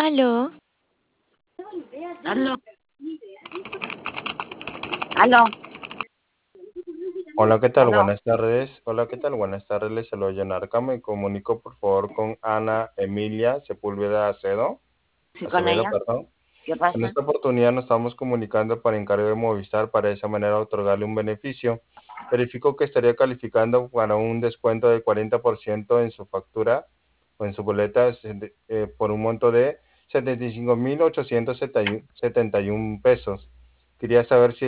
Aló, Aló, aló, Hola, ¿qué tal? aló. Buenas tardes. Hola, ¿qué tal? Buenas tardes. Les saludo Yanarca. Me comunico, por favor, con Ana Emilia Sepúlveda Acedo. Sí, con Acevedo, ella. perdón. ¿Qué En pasa? esta oportunidad nos estamos comunicando para encargo de Movistar para de esa manera otorgarle un beneficio. Verifico que estaría calificando para un descuento del 40% en su factura o en su boleta por un monto de 75.871 pesos. Quería saber si